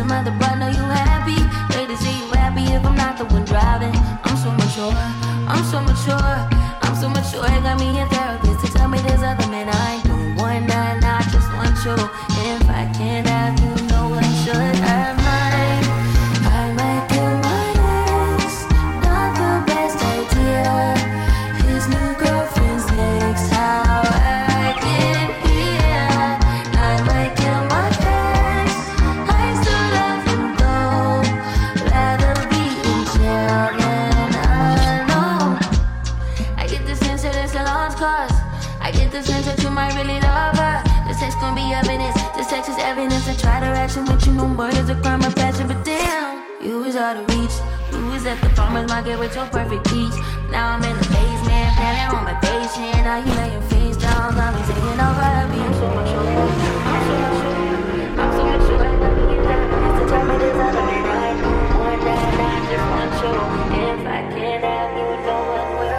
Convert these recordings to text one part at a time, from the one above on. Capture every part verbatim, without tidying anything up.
some other but know you happy. Wait to see you happy if I'm not the one driving. I'm so mature, I'm so mature, I'm so mature. It got me a therapist to tell me there's other men I don't want none, I just want you. If I can't have you, no one should have mine. I might kill my ex, not the best idea. His new girlfriend's next, how I get here. I might kill my ex, I still love him though. Rather be in jail than alone. I get the sense that it's a lost cause. I get the sense that you might really love her. This text gon' be evidence. This text is evidence to try to ration with you. No murder's a crime of passion, but damn, you was out of reach. You was at the farmer's market with your perfect peach. Now I'm in the basement, planning on vacation. Now you lay your face down, got me taking over. Being so much older, I'm so much older. I'm so much older. I got me in that. It's the time it is out of my mind. One day I just want you. If I can't have you, no one will.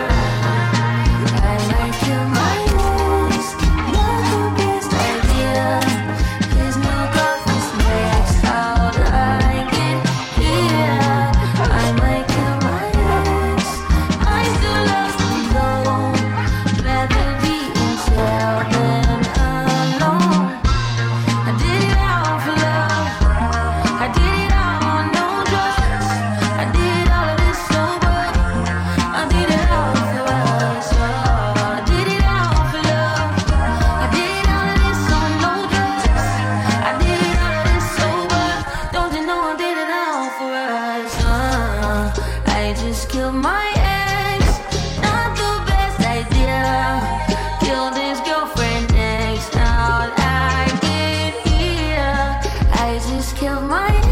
I might kill my ex, not the best idea. His new girlfriend's next, how'd I get here? I might kill my ex, I still love him though. Rather be in jail than alone. I did it all for love, I did it all on no drugs. I did all of this sober, I did it all for us. I did it all for love, I did all of this on no drugs. I did all of this sober, don't you know I did it all for us. uh, I just killed my ex, not the best idea. Killed his girlfriend next, how'd I get here? I just killed my